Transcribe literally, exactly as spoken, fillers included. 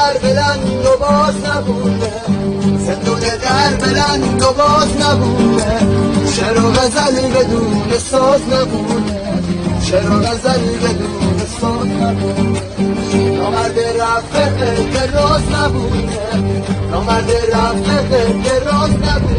در بلند و باز نبوده، زندون در بلند و باز نبوده، شعر و غزل بدون ساز نبوده، شعر و غزل بدون ساز نبوده. نامرد رفته که راز نبوده، نامرد رفته که راز نبوده.